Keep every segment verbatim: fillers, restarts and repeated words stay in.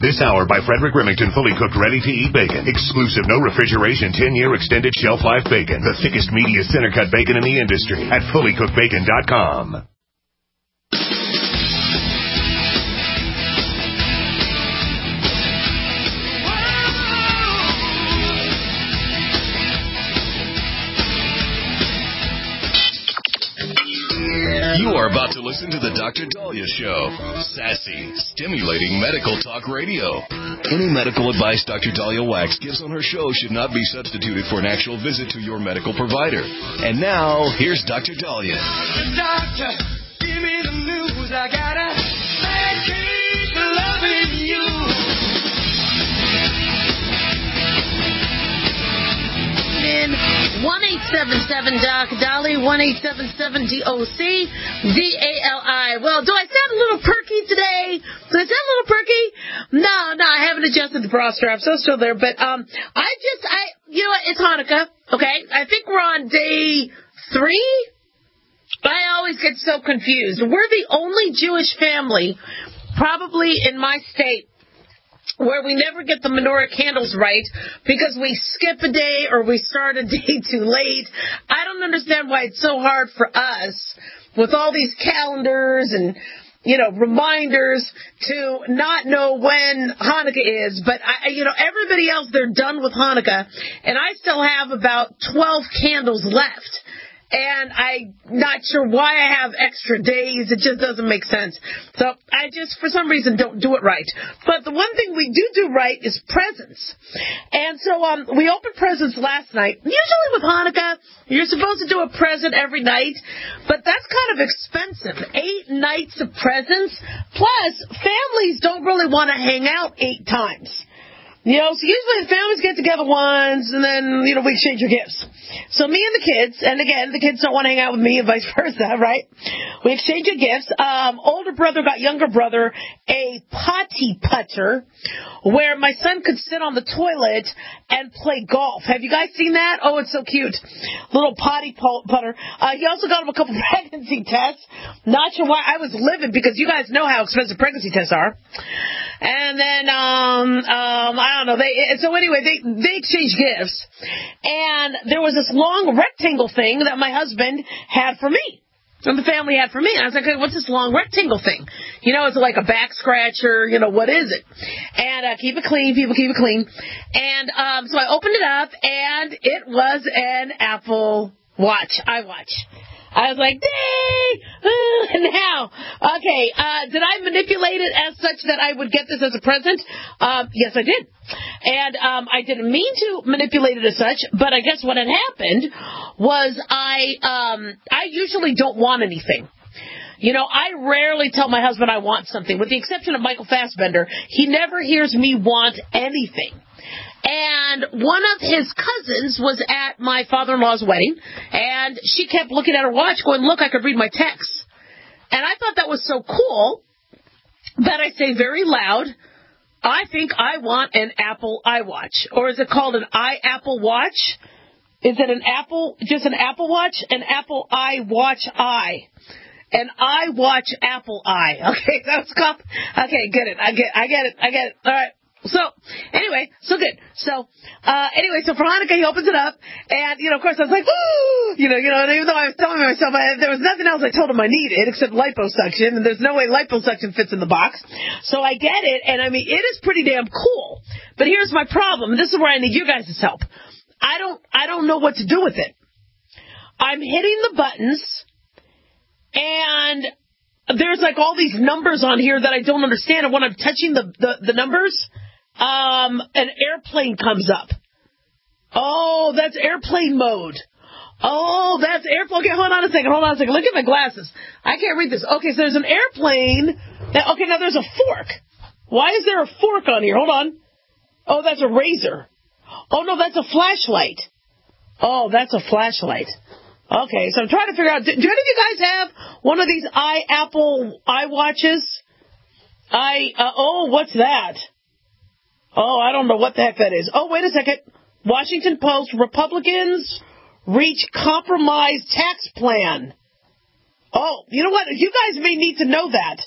This hour by Frederick Remington, fully cooked, ready-to-eat bacon. Exclusive, no refrigeration, ten-year extended shelf life bacon. The thickest, meatiest, center-cut bacon in the industry at fully cooked bacon dot com. You are about to listen to the Doctor Dahlia Show. Sassy, stimulating medical talk radio. Any medical advice Doctor Dahlia Wax gives on her show should not be substituted for an actual visit to your medical provider. And now, here's Doctor Dahlia. Doctor, give me the news. I gotta keep loving you. one eight seven seven Doc Dolly, one eight seven seven D O C D A L I. Well, do I sound a little perky today? Do I sound a little perky? No, no, I haven't adjusted the bra strap, so it's still there. But um, I just, I, you know what? It's Hanukkah, okay? I think we're on day three. I always get so confused. We're the only Jewish family, probably in my state, where we never get the menorah candles right because we skip a day or we start a day too late. I don't understand why it's so hard for us with all these calendars and, you know, reminders to not know when Hanukkah is. But, I, you know, everybody else, they're done with Hanukkah, and I still have about twelve candles left. And I'm not sure why I have extra days. It just doesn't make sense. So I just, for some reason, don't do it right. But the one thing we do do right is presents. And so um, we opened presents last night. Usually with Hanukkah, you're supposed to do a present every night. But that's kind of expensive. Eight nights of presents. Plus, families don't really want to hang out eight times. You know, so usually the families get together once, and then, you know, we exchange your gifts. So me and the kids, and again, the kids don't want to hang out with me and vice versa, right? We exchange your gifts. Um, older brother got younger brother a potty putter where my son could sit on the toilet and play golf. Have you guys seen that? Oh, it's so cute. Little potty putter. Uh, he also got him a couple pregnancy tests. Not sure why. I was livid because you guys know how expensive pregnancy tests are. And then, um, um, I don't know. They, so anyway, they, they exchanged gifts. And there was this long rectangle thing that my husband had for me. And the family had for me. And I was like, hey, what's this long rectangle thing? You know, it's like a back scratcher. You know, what is it? And uh, keep it clean. People keep it clean. And um, so I opened it up, and it was an Apple Watch, iWatch. I was like, dang! Uh, now, okay, uh, did I manipulate it as such that I would get this as a present? Um, yes, I did. And um, I didn't mean to manipulate it as such, but I guess what had happened was I, um, I usually don't want anything. You know, I rarely tell my husband I want something, with the exception of Michael Fassbender. He never hears me want anything. And one of his cousins was at my father-in-law's wedding, and she kept looking at her watch going, look, I could read my texts. And I thought that was so cool that I say very loud, I think I want an Apple iWatch. Or is it called an iApple Watch? Is it an Apple, just an Apple Watch? An Apple iWatch I. An iWatch Apple I. Okay, that was called. Okay, get it. I get I get it. I get it. All right. So, anyway, so good. So, uh, anyway, so for Hanukkah, he opens it up, and, you know, of course, I was like, woo! You know, you know, and even though I was telling myself I, there was nothing else I told him I needed except liposuction, and there's no way liposuction fits in the box. So I get it, and I mean, it is pretty damn cool. But here's my problem, and this is where I need you guys' help. I don't, I don't know what to do with it. I'm hitting the buttons, and there's like all these numbers on here that I don't understand, and when I'm touching the, the, the numbers, Um, an airplane comes up. Oh, that's airplane mode. Oh, that's airplane. Okay, hold on a second. Hold on a second. Look at my glasses. I can't read this. Okay, so there's an airplane. That, okay, now there's a fork. Why is there a fork on here? Hold on. Oh, that's a razor. Oh, no, that's a flashlight. Oh, that's a flashlight. Okay, so I'm trying to figure out, do, do any of you guys have one of these iApple iWatches? I, uh, oh, what's that? Oh, I don't know what the heck that is. Oh, wait a second. Washington Post, Republicans reach compromise tax plan. Oh, you know what? You guys may need to know that.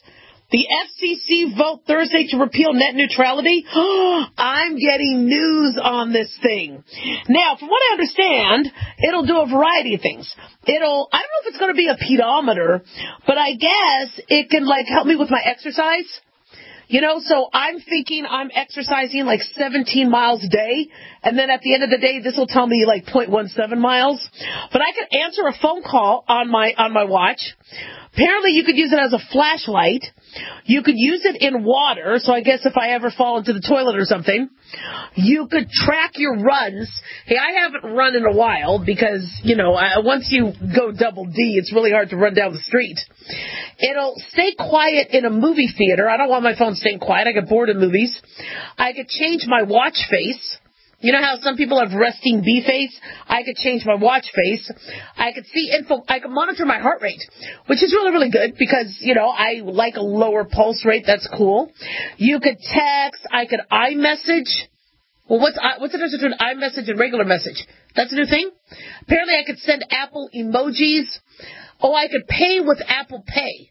The F C C vote Thursday to repeal net neutrality. I'm getting news on this thing. Now, from what I understand, it'll do a variety of things. It'll, I don't know if it's going to be a pedometer, but I guess it can, like, help me with my exercise. You know, so I'm thinking I'm exercising like seventeen miles a day, and then at the end of the day, this will tell me like zero point one seven miles. But I could answer a phone call on my on my watch. Apparently, you could use it as a flashlight. You could use it in water, so I guess if I ever fall into the toilet or something. You could track your runs. Hey, I haven't run in a while because, you know, I, once you go double D, it's really hard to run down the street. It'll stay quiet in a movie theater. I don't want my phone staying quiet. I get bored in movies. I could change my watch face. You know how some people have resting bee face? I could change my watch face. I could see info. I could monitor my heart rate, which is really, really good because, you know, I like a lower pulse rate. That's cool. You could text. I could iMessage. Well, what's what's the difference between iMessage and regular message? That's a new thing? Apparently, I could send Apple emojis. Oh, I could pay with Apple Pay.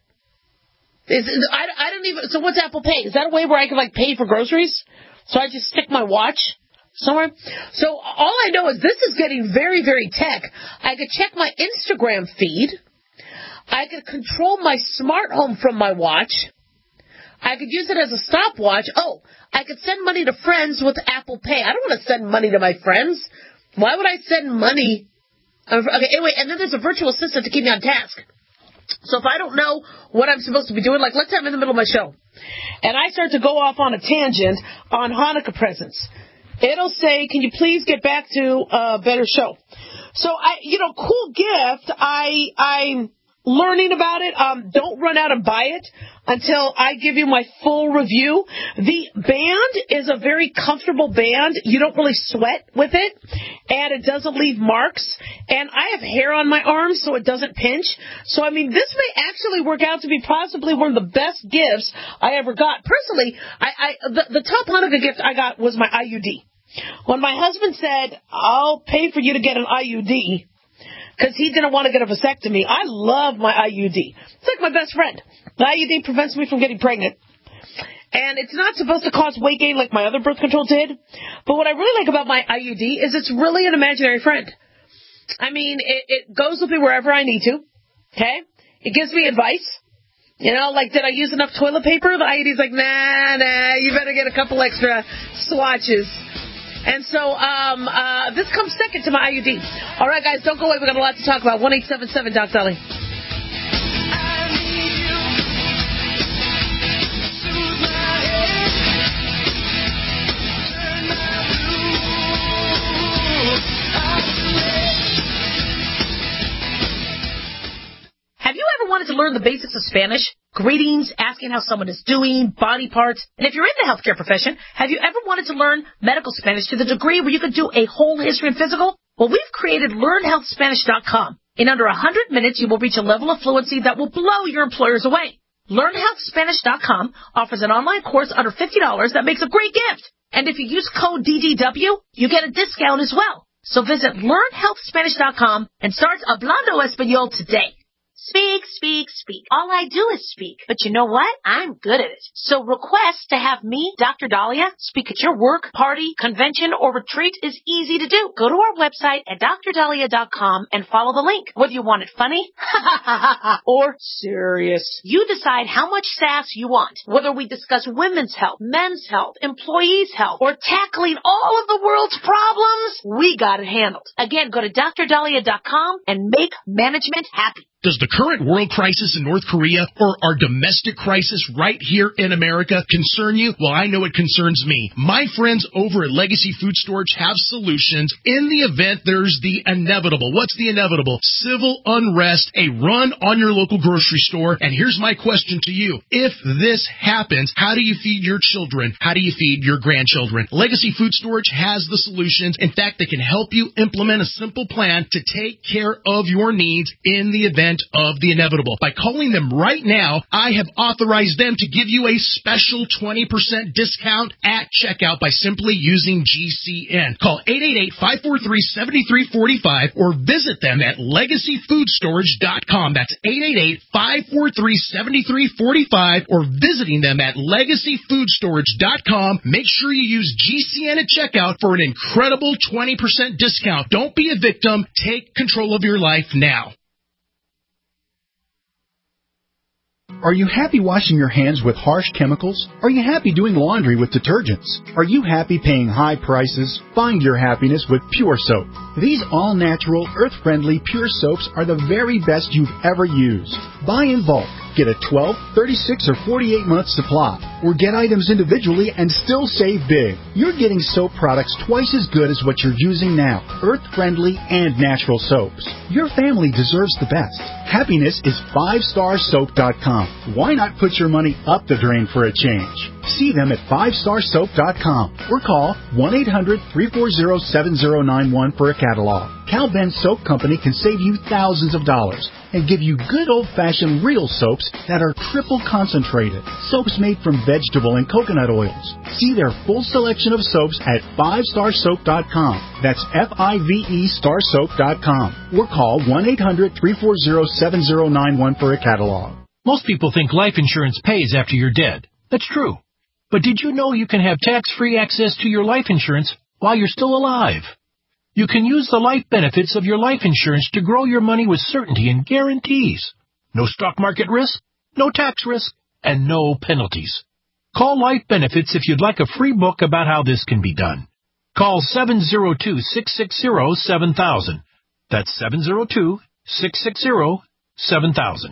Is, I, I don't even. So what's Apple Pay? Is that a way where I can, like, pay for groceries? So I just stick my watch somewhere. So all I know is this is getting very, very tech. I could check my Instagram feed. I could control my smart home from my watch. I could use it as a stopwatch. Oh, I could send money to friends with Apple Pay. I don't want to send money to my friends. Why would I send money? Okay, anyway, and then there's a virtual assistant to keep me on task. So if I don't know what I'm supposed to be doing, like let's say I'm in the middle of my show, and I start to go off on a tangent on Hanukkah presents, it'll say, can you please get back to a better show? So, I, you know, cool gift. I, I'm learning about it. Um, don't run out and buy it until I give you my full review. The band is a very comfortable band. You don't really sweat with it, and it doesn't leave marks. And I have hair on my arms, so it doesn't pinch. So, I mean, this may actually work out to be possibly one of the best gifts I ever got. Personally, I, I the, the top Hanukkah gift I got was my I U D. When my husband said, I'll pay for you to get an I U D, because he didn't want to get a vasectomy, I love my I U D. It's like my best friend. The I U D prevents me from getting pregnant. And it's not supposed to cause weight gain like my other birth control did. But what I really like about my I U D is it's really an imaginary friend. I mean, it, it goes with me wherever I need to. Okay? It gives me advice. You know, like, did I use enough toilet paper? The I U D's like, nah, nah, you better get a couple extra swatches. And so um, uh, this comes second to my I U D. All right, guys, don't go away. We've got a lot to talk about. one eight seven seven Doc Dolly. Have you ever wanted to learn the basics of Spanish? Greetings, asking how someone is doing, body parts. And if you're in the healthcare profession, have you ever wanted to learn medical Spanish to the degree where you could do a whole history and physical? Well, we've created learn health spanish dot com. In under one hundred minutes, you will reach a level of fluency that will blow your employers away. learn health spanish dot com offers an online course under fifty dollars that makes a great gift. And if you use code D D W, you get a discount as well. So visit learn health spanish dot com and start Hablando Español today. Speak, speak, speak. All I do is speak. But you know what? I'm good at it. So request to have me, Doctor Dahlia, speak at your work, party, convention, or retreat is easy to do. Go to our website at dr dahlia dot com and follow the link. Whether you want it funny or serious, you decide how much sass you want. Whether we discuss women's health, men's health, employees' health, or tackling all of the world's problems, we got it handled. Again, go to dr dahlia dot com and make management happy. Does the current world crisis in North Korea or our domestic crisis right here in America concern you? Well, I know it concerns me. My friends over at Legacy Food Storage have solutions in the event there's the inevitable. What's the inevitable? Civil unrest, a run on your local grocery store. And here's my question to you. If this happens, how do you feed your children? How do you feed your grandchildren? Legacy Food Storage has the solutions. In fact, they can help you implement a simple plan to take care of your needs in the event prevent of the inevitable. By calling them right now, I have authorized them to give you a special twenty percent discount at checkout by simply using G C N. Call eight eight eight, five four three, seven three four five or visit them at legacy food storage dot com. That's eight eight eight, five four three, seven three four five or visiting them at legacy food storage dot com. Make sure you use G C N at checkout for an incredible twenty percent discount. Don't be a victim. Take control of your life now. Are you happy washing your hands with harsh chemicals? Are you happy doing laundry with detergents? Are you happy paying high prices? Find your happiness with Pure Soap. These all-natural, earth-friendly Pure Soaps are the very best you've ever used. Buy in bulk. Get a twelve, thirty-six, or forty-eight month supply, or get items individually and still save big. You're getting soap products twice as good as what you're using now, earth-friendly and natural soaps. Your family deserves the best. Happiness is five star soap dot com. Why not put your money up the drain for a change? See them at five star soap dot com or call one eight hundred, three four zero, seven zero nine one for a catalog. Cal Ben Soap Company can save you thousands of dollars and give you good old-fashioned real soaps that are triple concentrated. Soaps made from vegetable and coconut oils. See their full selection of soaps at five star soap dot com. That's F I V E star soap dot com. Or call one eight hundred, three four zero, seven zero nine one for a catalog. Most people think life insurance pays after you're dead. That's true. But did you know you can have tax-free access to your life insurance while you're still alive? You can use the life benefits of your life insurance to grow your money with certainty and guarantees. No stock market risk, no tax risk, and no penalties. Call Life Benefits if you'd like a free book about how this can be done. Call seven zero two, six six zero, seven thousand. That's seven zero two, six six zero, seven thousand.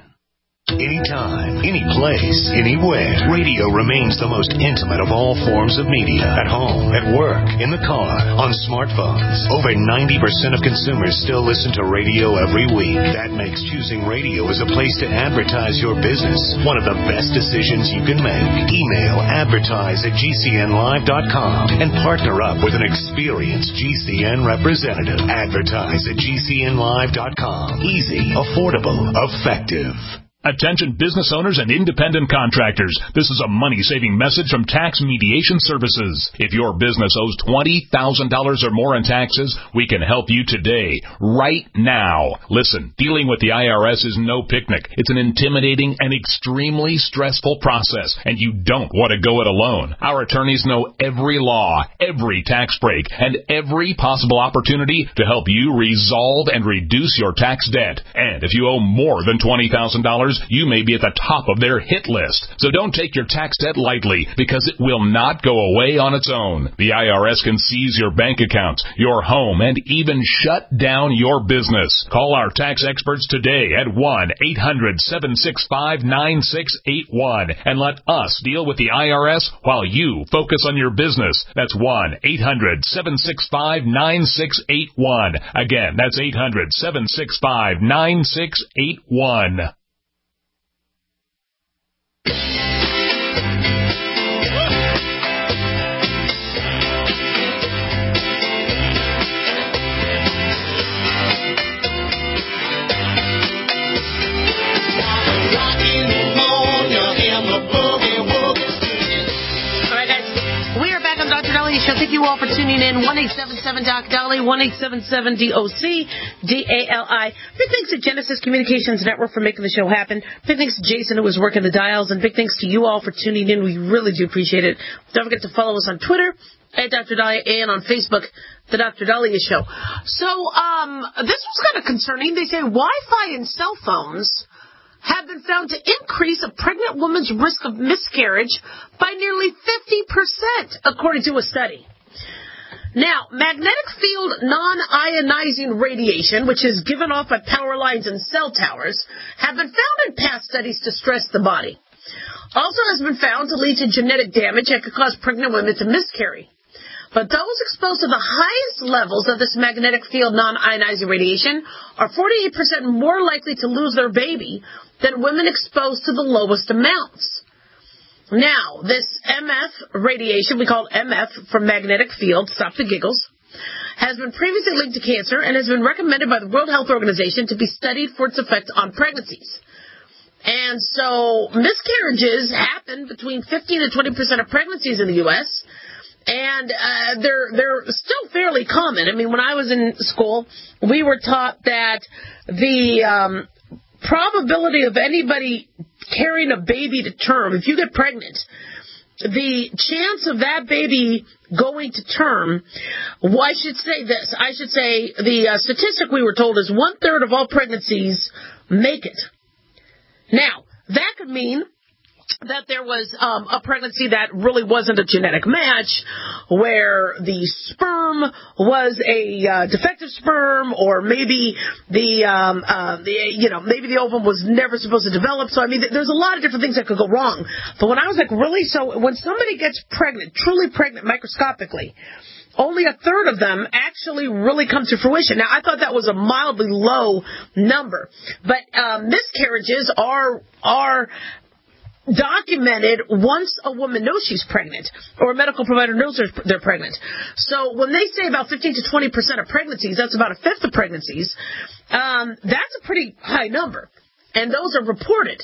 Anytime, any place, anywhere. Radio remains the most intimate of all forms of media. At home, at work, in the car, on smartphones. Over ninety percent of consumers still listen to radio every week. That makes choosing radio as a place to advertise your business one of the best decisions you can make. Email advertise at G C N live dot com and partner up with an experienced G C N representative. Advertise at G C N live dot com. Easy, affordable, effective. Attention business owners and independent contractors. This is a money-saving message from Tax Mediation Services. If your business owes twenty thousand dollars or more in taxes, we can help you today, right now. Listen, dealing with the I R S is no picnic. It's an intimidating and extremely stressful process, and you don't want to go it alone. Our attorneys know every law, every tax break, and every possible opportunity to help you resolve and reduce your tax debt. And if you owe more than twenty thousand dollars, you may be at the top of their hit list. So don't take your tax debt lightly, because it will not go away on its own. The I R S can seize your bank accounts, your home, and even shut down your business. Call our tax experts today at one eight hundred, seven six five, nine six eight one and let us deal with the I R S while you focus on your business. That's one eight hundred, seven six five, nine six eight one. Again, that's eight hundred, seven six five, nine six eight one. Thank you all for tuning in. one eight seven seven Doc Dolly, one eight seven seven D O C D A L I. Big thanks to Genesis Communications Network for making the show happen. Big thanks to Jason, who was working the dials. And big thanks to you all for tuning in. We really do appreciate it. Don't forget to follow us on Twitter, at Doctor Dahlia, and on Facebook, The Doctor Dahlia Show. So, um, this was kind of concerning. They say Wi-Fi and cell phones have been found to increase a pregnant woman's risk of miscarriage by nearly fifty percent, according to a study. Now, magnetic field non-ionizing radiation, which is given off by power lines and cell towers, have been found in past studies to stress the body. Also has been found to lead to genetic damage that could cause pregnant women to miscarry. But those exposed to the highest levels of this magnetic field non-ionizing radiation are forty-eight percent more likely to lose their baby than women exposed to the lowest amounts. Now, this M F radiation, we call it M F for magnetic field, stop the giggles, has been previously linked to cancer and has been recommended by the World Health Organization to be studied for its effect on pregnancies. And so miscarriages happen between fifteen and twenty percent of pregnancies in the U S, and uh, they're they're still fairly common. I mean, when I was in school, we were taught that the um, probability of anybody carrying a baby to term, if you get pregnant, the chance of that baby going to term, well, I should say this, I should say the uh, statistic we were told is one-third of all pregnancies make it. Now, that could mean that there was um, a pregnancy that really wasn't a genetic match, where the sperm was a uh, defective sperm, or maybe the, um, uh, the, you know, maybe the ovum was never supposed to develop. So, I mean, there's a lot of different things that could go wrong. But when I was like, really? So when somebody gets pregnant, truly pregnant microscopically, only a third of them actually really come to fruition. Now, I thought that was a mildly low number, but um, miscarriages are are documented once a woman knows she's pregnant, or a medical provider knows they're, they're pregnant. So when they say about fifteen to twenty percent of pregnancies, that's about a fifth of pregnancies, um, that's a pretty high number, and those are reported.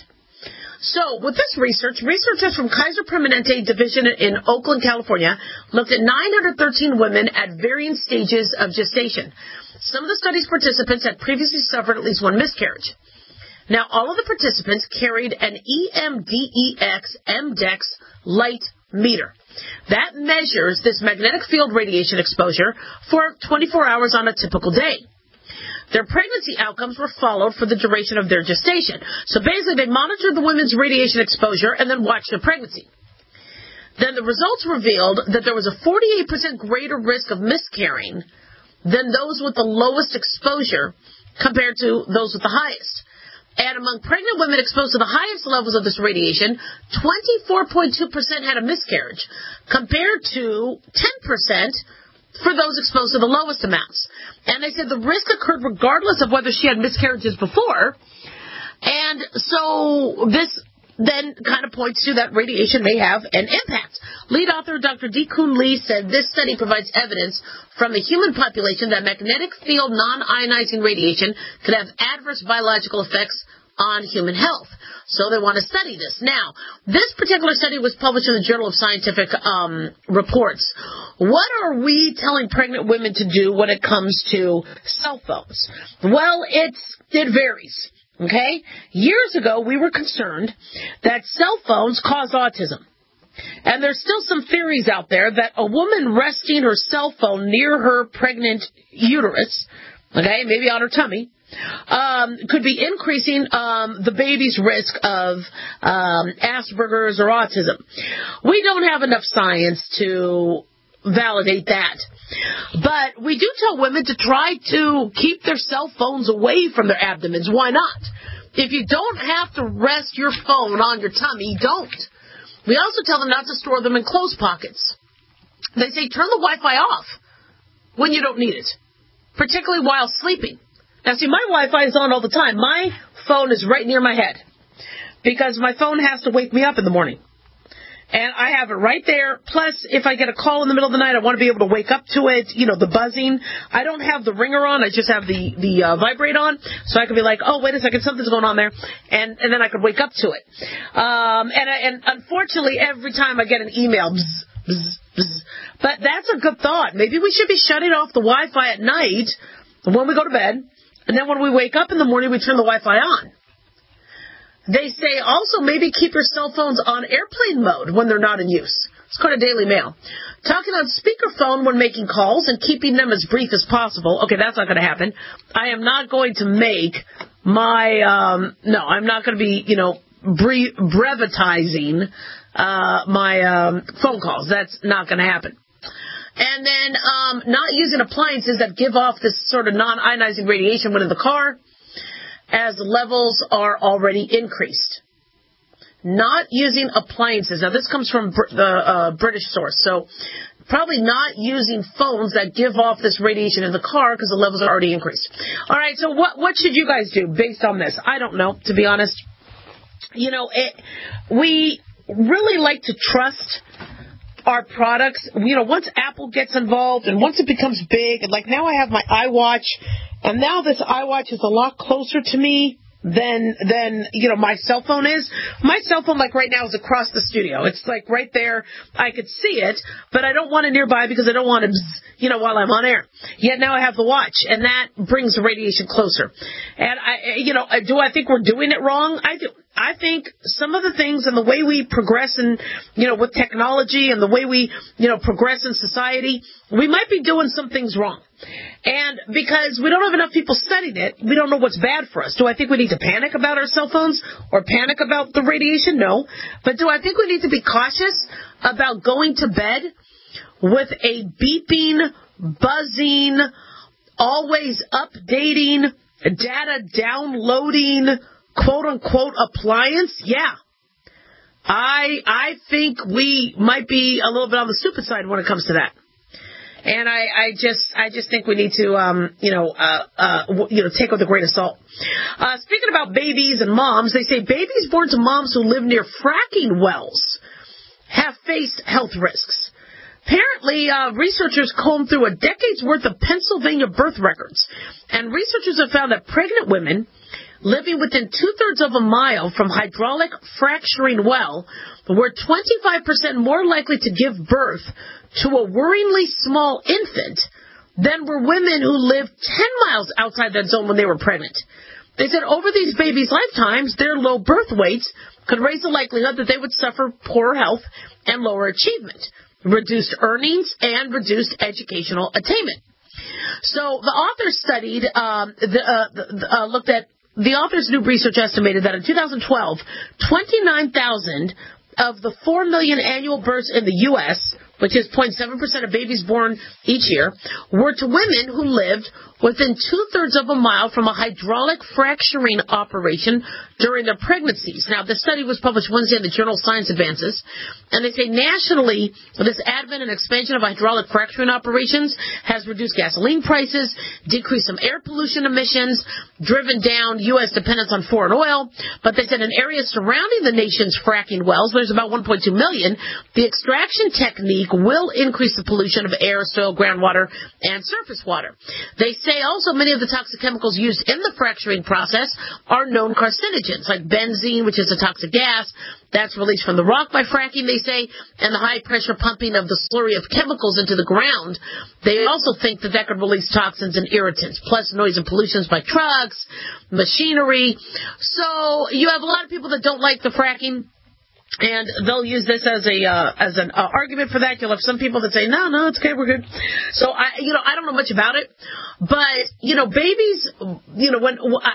So, with this research, researchers from Kaiser Permanente Division in Oakland, California, looked at nine hundred thirteen women at varying stages of gestation. Some of the study's participants had previously suffered at least one miscarriage. Now, all of the participants carried an E M D E X M DEX light meter. That measures this magnetic field radiation exposure for twenty-four hours on a typical day. Their pregnancy outcomes were followed for the duration of their gestation. So basically, they monitored the women's radiation exposure and then watched their pregnancy. Then the results revealed that there was a forty-eight percent greater risk of miscarrying than those with the lowest exposure compared to those with the highest. And among pregnant women exposed to the highest levels of this radiation, twenty-four point two percent had a miscarriage, compared to ten percent for those exposed to the lowest amounts. And they said the risk occurred regardless of whether she had miscarriages before. And so this then kind of points to that radiation may have an impact. Lead author Doctor Dee-Kun Lee said this study provides evidence from the human population that magnetic field non-ionizing radiation could have adverse biological effects on human health. So they want to study this. Now, this particular study was published in the Journal of Scientific um, Reports. What are we telling pregnant women to do when it comes to cell phones? Well, it's it varies. Okay? Years ago, we were concerned that cell phones cause autism. And there's still some theories out there that a woman resting her cell phone near her pregnant uterus, okay, maybe on her tummy, um, could be increasing um, the baby's risk of um, Asperger's or autism. We don't have enough science to validate that. But we do tell women to try to keep their cell phones away from their abdomens. Why not? If you don't have to rest your phone on your tummy, don't. We also tell them not to store them in clothes pockets. They say turn the Wi-Fi off when you don't need it, particularly while sleeping. Now, see, my Wi-Fi is on all the time. My phone is right near my head because my phone has to wake me up in the morning. And I have it right there. Plus, if I get a call in the middle of the night, I want to be able to wake up to it, you know, the buzzing. I don't have the ringer on. I just have the, the uh, vibrate on. So I could be like, oh, wait a second, something's going on there. And, and then I could wake up to it. Um, and, I, and unfortunately, every time I get an email, bzz, bzz, bzz. But that's a good thought. Maybe we should be shutting off the Wi-Fi at night when we go to bed. And then when we wake up in the morning, we turn the Wi-Fi on. They say also maybe keep your cell phones on airplane mode when they're not in use. Let's go to Daily Mail. Talking on speakerphone when making calls and keeping them as brief as possible. Okay, that's not going to happen. I am not going to make my, um, no, I'm not going to be, you know, bre- brevetizing uh, my um, phone calls. That's not going to happen. And then um, not using appliances that give off this sort of non-ionizing radiation when in the car, as levels are already increased. Not using appliances. Now, this comes from the uh, British source, so probably not using phones that give off this radiation in the car because the levels are already increased. All right, so what what should you guys do based on this? I don't know, to be honest. You know, it, we really like to trust our products, you know, once Apple gets involved and once it becomes big, and like now I have my iWatch, and now this iWatch is a lot closer to me than, than, you know, my cell phone is. My cell phone, like right now, is across the studio. It's like right there. I could see it, but I don't want it nearby because I don't want it, you know, while I'm on air. Yet now I have the watch, and that brings the radiation closer. And I, you know, do I think we're doing it wrong? I do. I think some of the things and the way we progress in, you know, with technology and the way we, you know, progress in society, we might be doing some things wrong. And because we don't have enough people studying it, we don't know what's bad for us. Do I think we need to panic about our cell phones or panic about the radiation? No. But do I think we need to be cautious about going to bed with a beeping, buzzing, always updating, data downloading, quote-unquote appliance? Yeah. I I think we might be a little bit on the stupid side when it comes to that. And I, I just I just think we need to, um, you know, uh, uh, you know, take with a grain of salt. Uh, speaking about babies and moms, they say babies born to moms who live near fracking wells have faced health risks. Apparently, uh, researchers combed through a decade's worth of Pennsylvania birth records, and researchers have found that pregnant women living within two-thirds of a mile from hydraulic fracturing well were twenty-five percent more likely to give birth to a worryingly small infant than were women who lived ten miles outside that zone when they were pregnant. They said over these babies' lifetimes, their low birth weights could raise the likelihood that they would suffer poorer health and lower achievement, reduced earnings, and reduced educational attainment. So the authors studied, um, the, uh, the, uh, looked at, the authors' new research estimated that in two thousand twelve, twenty-nine thousand of the four million annual births in the U S, which is zero point seven percent of babies born each year, were to women who lived within two-thirds of a mile from a hydraulic fracturing operation during their pregnancies. Now, this study was published Wednesday in the journal Science Advances, and they say nationally, this advent and expansion of hydraulic fracturing operations has reduced gasoline prices, decreased some air pollution emissions, driven down U S dependence on foreign oil, but they said in areas surrounding the nation's fracking wells, there's about one point two million, the extraction technique will increase the pollution of air, soil, groundwater, and surface water. They say also many of the toxic chemicals used in the fracturing process are known carcinogens, like benzene, which is a toxic gas that's released from the rock by fracking, they say, and the high-pressure pumping of the slurry of chemicals into the ground. They also think that that could release toxins and irritants, plus noise and pollutions by trucks, machinery. So you have a lot of people that don't like the fracking, and they'll use this as a uh, as an uh, argument for that. You'll have some people that say, no, no, it's okay, we're good. So, I, you know, I don't know much about it. But, you know, babies, you know, when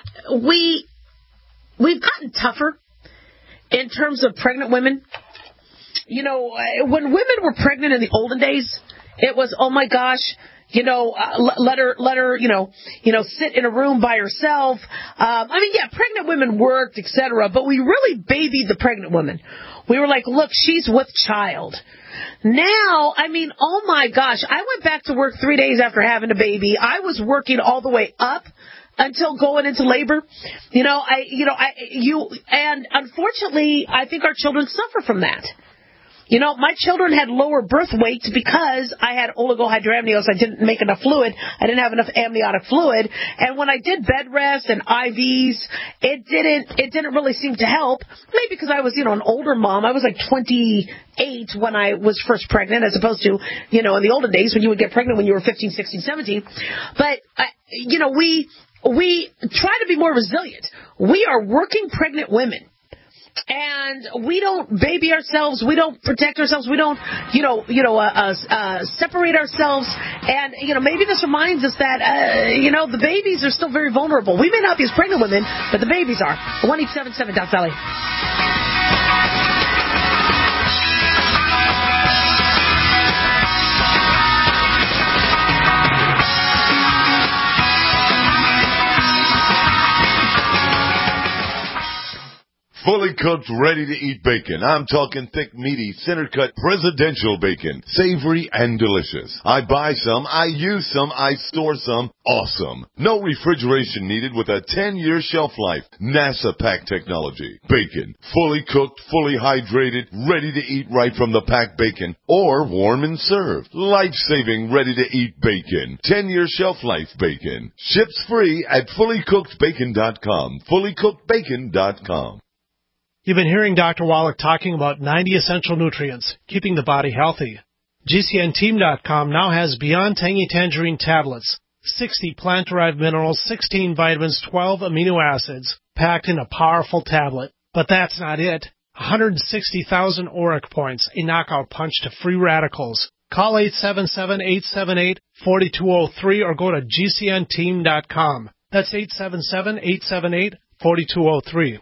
we, we've gotten tougher in terms of pregnant women. You know, when women were pregnant in the olden days, it was, oh, my gosh, you know, uh, let her, let her, you know, you know, sit in a room by herself. Um, I mean, yeah, pregnant women worked, et cetera, but we really babied the pregnant women. We were like, look, she's with child. Now, I mean, oh my gosh, I went back to work three days after having a baby. I was working all the way up until going into labor. You know, I, you know, I, you, and unfortunately, I think our children suffer from that. You know, my children had lower birth weights because I had oligohydramnios. I didn't make enough fluid. I didn't have enough amniotic fluid. And when I did bed rest and I Vs, it didn't, it didn't really seem to help. Maybe because I was, you know, an older mom. I was like twenty-eight when I was first pregnant, as opposed to, you know, in the olden days when you would get pregnant when you were fifteen, sixteen, seventeen. But, uh, you know, we, we try to be more resilient. We are working pregnant women. And we don't baby ourselves. We don't protect ourselves. We don't, you know, you know, uh, uh, uh, separate ourselves. And, you know, maybe this reminds us that, uh, you know, the babies are still very vulnerable. We may not be as pregnant women, but the babies are. one eight seven seven Doc Valley. fully cooked, ready-to-eat bacon. I'm talking thick, meaty, center-cut presidential bacon. Savory and delicious. I buy some, I use some, I store some. Awesome. No refrigeration needed with a ten-year shelf life. NASA pack technology. Bacon. Fully cooked, fully hydrated, ready to eat right from the packed bacon. Or warm and served. Life-saving, ready-to-eat bacon. ten-year shelf life bacon. Ships free at fully cooked bacon dot com. fully cooked bacon dot com. You've been hearing Doctor Wallach talking about ninety essential nutrients, keeping the body healthy. G C N team dot com now has Beyond Tangy Tangerine tablets, sixty plant-derived minerals, sixteen vitamins, twelve amino acids, packed in a powerful tablet. But that's not it. one hundred sixty thousand auric points, a knockout punch to free radicals. Call eight seven seven, eight seven eight, four two zero three or go to G C N team dot com. That's eight seven seven, eight seven eight, four two zero three.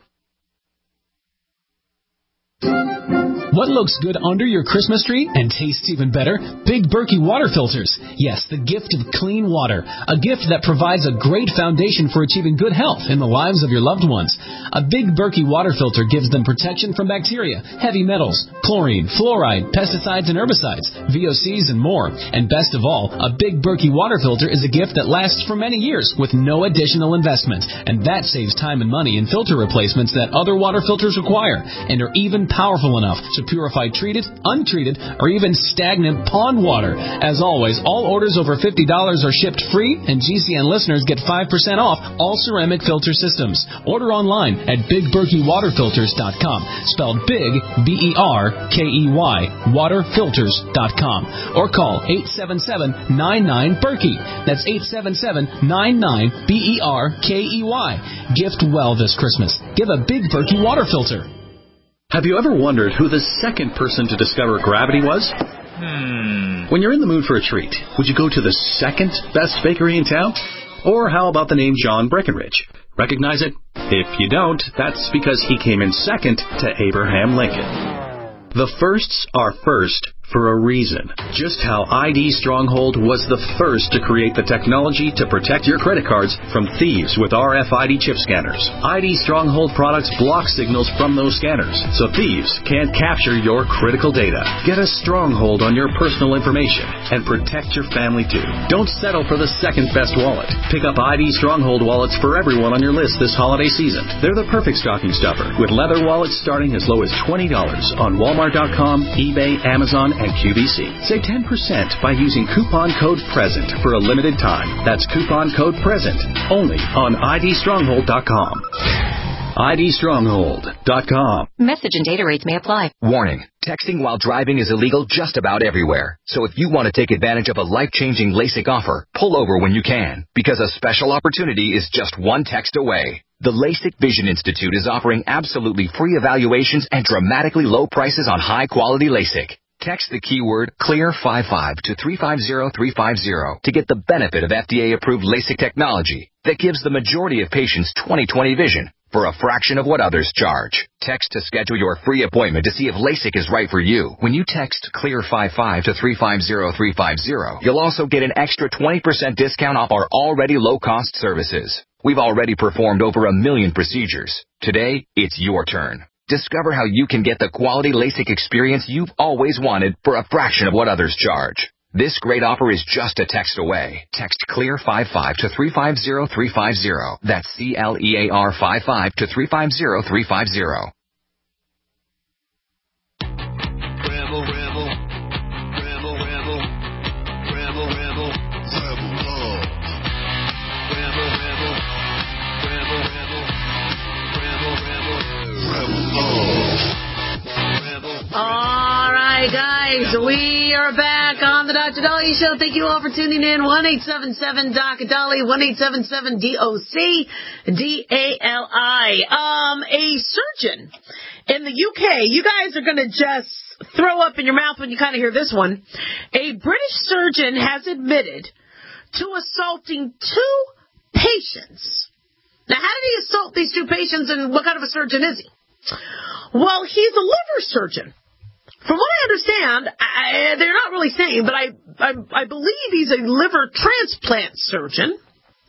What looks good under your Christmas tree and tastes even better? Big Berkey water filters. Yes, the gift of clean water. A gift that provides a great foundation for achieving good health in the lives of your loved ones. A Big Berkey water filter gives them protection from bacteria, heavy metals, chlorine, fluoride, pesticides and herbicides, V O Cs and more. And best of all, a Big Berkey water filter is a gift that lasts for many years with no additional investment. And that saves time and money in filter replacements that other water filters require and are even powerful enough to purify treated, untreated, or even stagnant pond water. As always, all orders over fifty dollars are shipped free, and G C N listeners get five percent off all ceramic filter systems. Order online at big berkey water filters dot com, spelled big, B E R K E Y, water filters dot com, or call eight seven seven, nine nine, Berkey. That's eight seven seven, nine nine, B E R K E Y. Gift well this Christmas. Give a Big Berkey water filter. Have you ever wondered who the second person to discover gravity was? Hmm. When you're in the mood for a treat, would you go to the second best bakery in town? Or how about the name John Breckenridge? Recognize it? If you don't, that's because he came in second to Abraham Lincoln. The firsts are first for a reason. Just how I D Stronghold was the first to create the technology to protect your credit cards from thieves with R F I D chip scanners. I D Stronghold products block signals from those scanners, so thieves can't capture your critical data. Get a stronghold on your personal information and protect your family too. Don't settle for the second best wallet. Pick up I D Stronghold wallets for everyone on your list this holiday season. They're the perfect stocking stuffer, with leather wallets starting as low as twenty dollars on Walmart dot com, eBay, Amazon, and Q V C. Save ten percent by using coupon code PRESENT for a limited time. That's coupon code PRESENT only on I D stronghold dot com. I D stronghold dot com. Message and data rates may apply. Warning. Texting while driving is illegal just about everywhere. So if you want to take advantage of a life-changing LASIK offer, pull over when you can, because a special opportunity is just one text away. The LASIK Vision Institute is offering absolutely free evaluations and dramatically low prices on high-quality LASIK. Text the keyword clear fifty-five to three five zero three five zero to get the benefit of F D A-approved LASIK technology that gives the majority of patients twenty twenty vision for a fraction of what others charge. Text to schedule your free appointment to see if LASIK is right for you. When you text clear fifty-five to three five zero three five zero, you'll also get an extra twenty percent discount off our already low-cost services. We've already performed over a million procedures. Today, it's your turn. Discover how you can get the quality LASIK experience you've always wanted for a fraction of what others charge. This great offer is just a text away. Text clear fifty-five to three five zero three five zero. That's C L E A R fifty-five to three five zero three five zero. Rebel, rebel, rebel, rebel, rebel, rebel, rebel love. Rebel, rebel, rebel, rebel, rebel, rebel, rebel love. Rebel. All right, guys, we are back on the Doctor Dolly Show. Thank you all for tuning in. one eight seven seven D O C Dolly, one eight seven seven D O C D A L I. Um, a surgeon in the U K, you guys are going to just throw up in your mouth when you kind of hear this one. A British surgeon has admitted to assaulting two patients. Now, how did he assault these two patients, and what kind of a surgeon is he? Well, he's a liver surgeon. From what I understand, I, they're not really saying, but I, I I believe he's a liver transplant surgeon.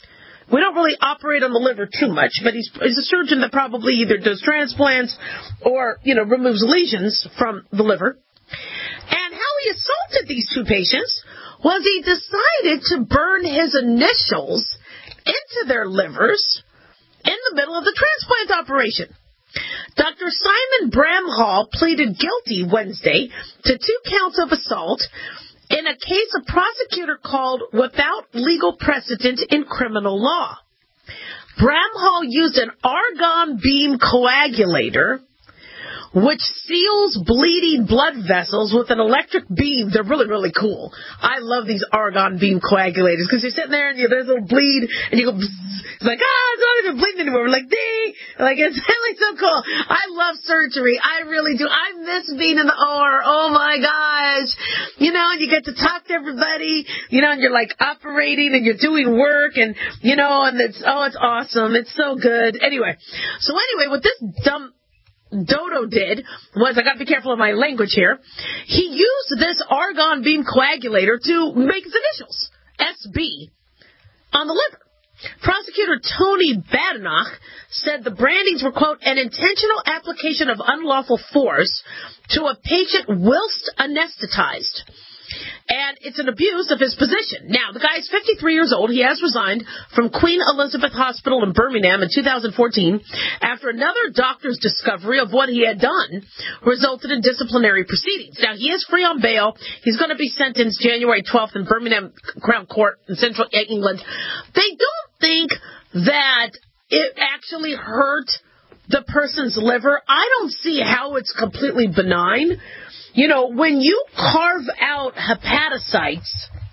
We don't really operate on the liver too much, but he's, he's a surgeon that probably either does transplants or, you know, removes lesions from the liver. And how he assaulted these two patients was he decided to burn his initials into their livers in the middle of the transplant operation. Doctor Simon Bramhall pleaded guilty Wednesday to two counts of assault in a case a prosecutor called without legal precedent in criminal law. Bramhall used an argon beam coagulator, which seals bleeding blood vessels with an electric beam. They're really, really cool. I love these argon beam coagulators because you're sitting there and you, there's a little bleed and you go, bzz. It's like, ah, it's not even bleeding anymore. We're like, ding. Like, it's really so cool. I love surgery. I really do. I miss being in the O R. Oh, my gosh. You know, and you get to talk to everybody, you know, and you're like operating and you're doing work and, you know, and it's, oh, it's awesome. It's so good. Anyway, so anyway, with this dumb Dodo did was, I got to be careful of my language here, he used this argon beam coagulator to make his initials, S B, on the liver. Prosecutor Tony Badenoch said the brandings were, quote, an intentional application of unlawful force to a patient whilst anesthetized. And it's an abuse of his position. Now, the guy is fifty-three years old. He has resigned from Queen Elizabeth Hospital in Birmingham in two thousand fourteen after another doctor's discovery of what he had done resulted in disciplinary proceedings. Now, he is free on bail. He's going to be sentenced January twelfth in Birmingham Crown Court in central England. They don't think that it actually hurt the person's liver. I don't see how it's completely benign. You know, when you carve out hepatocytes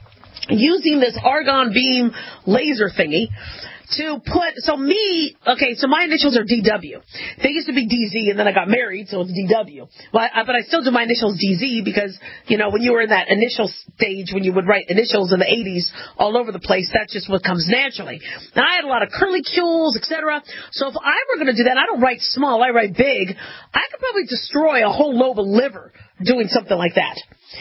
using this argon beam laser thingy to put, so me, okay, so my initials are D W. They used to be D Z, and then I got married, so it's D W. Well, I, but I still do my initials D Z because, you know, when you were in that initial stage, when you would write initials in the eighties all over the place, that's just what comes naturally. Now, I had a lot of curlicues, et cetera. So if I were going to do that, I don't write small, I write big. I could probably destroy a whole lobe of liver doing something like that.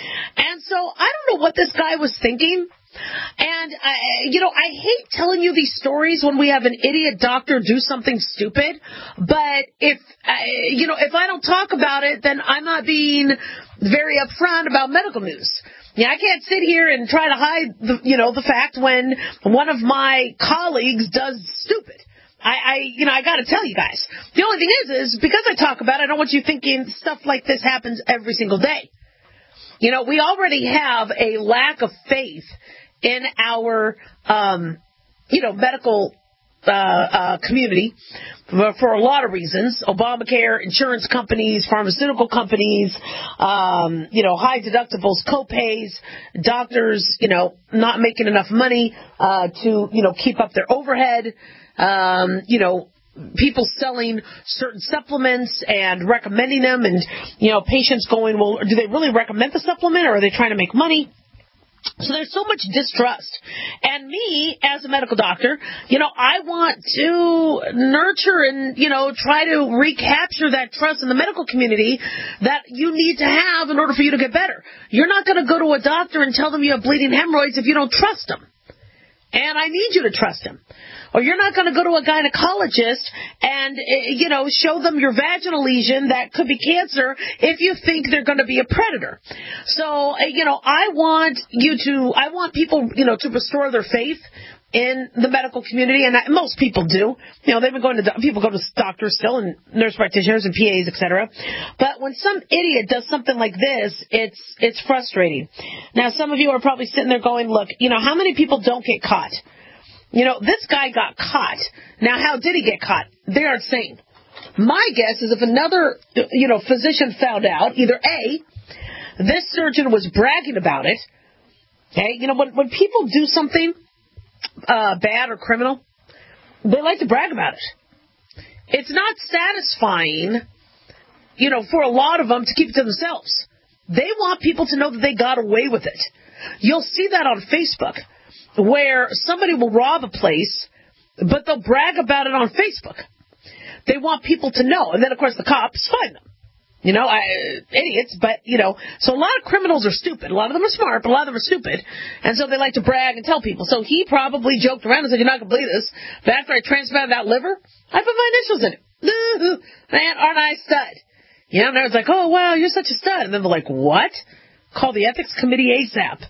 And so I don't know what this guy was thinking. And, uh, you know, I hate telling you these stories when we have an idiot doctor do something stupid. But if, uh, you know, if I don't talk about it, then I'm not being very upfront about medical news. Yeah, I can't sit here and try to hide, the, you know, the fact when one of my colleagues does stupid. I, I, you know, I got to tell you guys. The only thing is, is because I talk about it, I don't want you thinking stuff like this happens every single day. You know, we already have a lack of faith in our, um, you know, medical uh, uh, community for, for a lot of reasons. Obamacare, insurance companies, pharmaceutical companies, um, you know, high deductibles, co-pays, doctors, you know, not making enough money uh, to, you know, keep up their overhead. Um, you know, people selling certain supplements and recommending them, and, you know, patients going, well, do they really recommend the supplement, or are they trying to make money? So there's so much distrust. And me, as a medical doctor, you know, I want to nurture and, you know, try to recapture that trust in the medical community that you need to have in order for you to get better. You're not going to go to a doctor and tell them you have bleeding hemorrhoids if you don't trust them. And I need you to trust him. Or you're not going to go to a gynecologist and, you know, show them your vaginal lesion that could be cancer if you think they're going to be a predator. So, you know, I want you to, I want people, you know, to restore their faith in the medical community, and most people do. You know, they've been going to, people go to doctors still, and nurse practitioners and P As, et cetera. But when some idiot does something like this, it's, it's frustrating. Now, some of you are probably sitting there going, look, you know, how many people don't get caught? You know, this guy got caught. Now, how did he get caught? They aren't saying. My guess is if another, you know, physician found out, either A, this surgeon was bragging about it. Okay, you know, when, when people do something uh, bad or criminal, they like to brag about it. It's not satisfying, you know, for a lot of them to keep it to themselves. They want people to know that they got away with it. You'll see that on Facebook, where somebody will rob a place, but they'll brag about it on Facebook. They want people to know. And then, of course, the cops find them. You know, I, idiots, but, you know, so a lot of criminals are stupid. A lot of them are smart, but a lot of them are stupid. And so they like to brag and tell people. So he probably joked around and said, you're not going to believe this, but after I transplanted that liver, I put my initials in it. Man, aren't I a stud? You know, and everyone's like, oh, wow, you're such a stud. And then they're like, what? Call the ethics committee ASAP.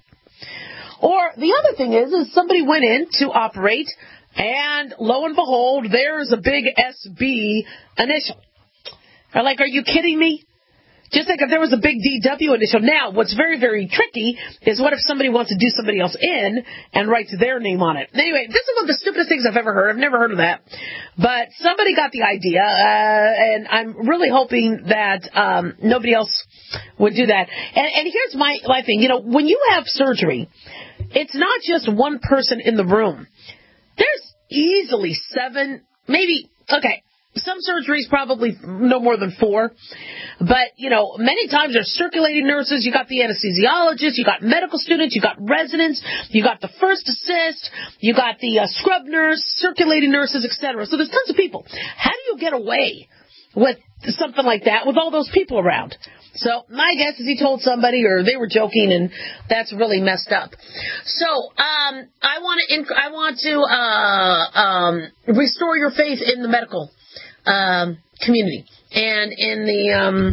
Or the other thing is, is somebody went in to operate, and lo and behold, there's a big S B initial. They're like, are you kidding me? Just like if there was a big D W initial. Now, what's very, very tricky is what if somebody wants to do somebody else in and writes their name on it. Anyway, this is one of the stupidest things I've ever heard. I've never heard of that. But somebody got the idea, uh, and I'm really hoping that um, nobody else would do that. And, and here's my, my thing. You know, when you have surgery, it's not just one person in the room. There's easily seven, maybe, okay, some surgeries probably no more than four. But, you know, many times there's circulating nurses, you got the anesthesiologist, you got medical students, you got residents, you got the first assist, you got the uh, scrub nurse, circulating nurses, et cetera. So there's tons of people. How do you get away with something like that with all those people around? So my guess is he told somebody, or they were joking, and that's really messed up. So um, I want to inc- I want to uh, um, restore your faith in the medical um, community and in the um,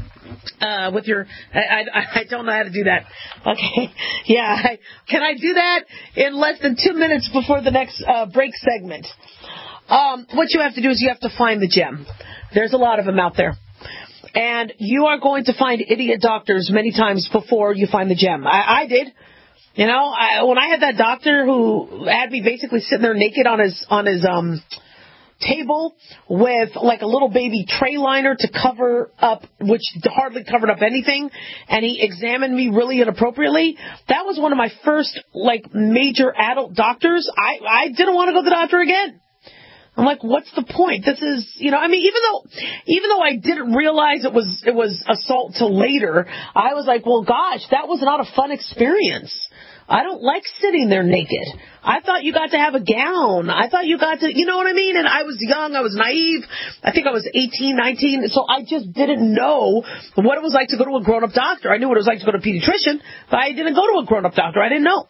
uh, with your. I, I, I don't know how to do that. Okay, yeah, I, can I do that in less than two minutes before the next uh, break segment? Um, what you have to do is you have to find the gem. There's a lot of them out there. And you are going to find idiot doctors many times before you find the gem. I, I did. You know, I, when I had that doctor who had me basically sitting there naked on his on his um table with like a little baby tray liner to cover up, which hardly covered up anything, and he examined me really inappropriately. That was one of my first like major adult doctors. I, I didn't want to go to the doctor again. I'm like, what's the point? This is, you know, I mean, even though, even though I didn't realize it was, it was assault till later, I was like, well, gosh, that was not a fun experience. I don't like sitting there naked. I thought you got to have a gown. I thought you got to, you know what I mean? And I was young. I was naive. I think I was eighteen, nineteen. So I just didn't know what it was like to go to a grown-up doctor. I knew what it was like to go to a pediatrician, but I didn't go to a grown-up doctor. I didn't know.